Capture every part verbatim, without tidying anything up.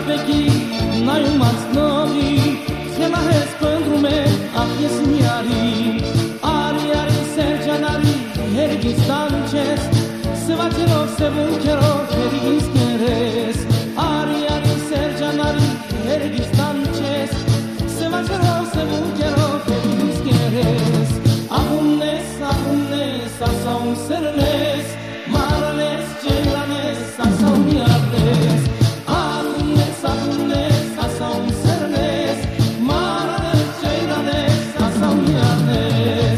vecchi, n-ai umas novi, se la res pentru me, a piesniari. Ari, ari, sergianari, hergis dances, se va chero, se bunchero, hergis keres. Ari, ari, sergianari, hergis dances, se va chero, se bunchero, hergis keres. Ahunes, ahunes, asaun sernes, maranes, chelanes, asaun yardes. Ahunes, ahunes, asaun sernes, maranes, chelanes, asaun yardes.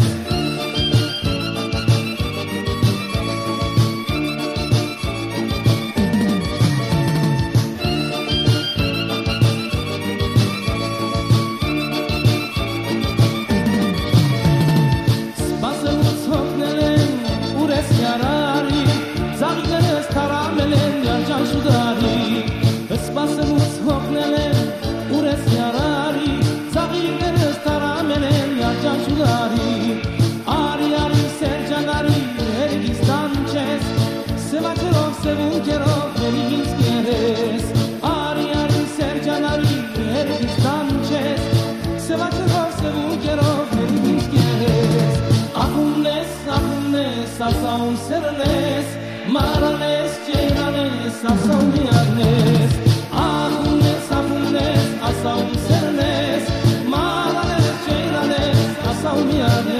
Spasă-mus hocnele, ures iarari, zaghigeres taramelen, iarjan shudari. Ari, ari, sergianari, hergis dances, se vacerov, se buncherov, hergis keres. Ari, ari, sergianari, hergis dances, se vacerov, se buncherov, hergis keres. Ahunes, ahunes, asaun sernes, maranes, chelanes, asaun yarnes. Ahunes, ahunes, asaun sernes, maranes, chelanes, asaun yarnes.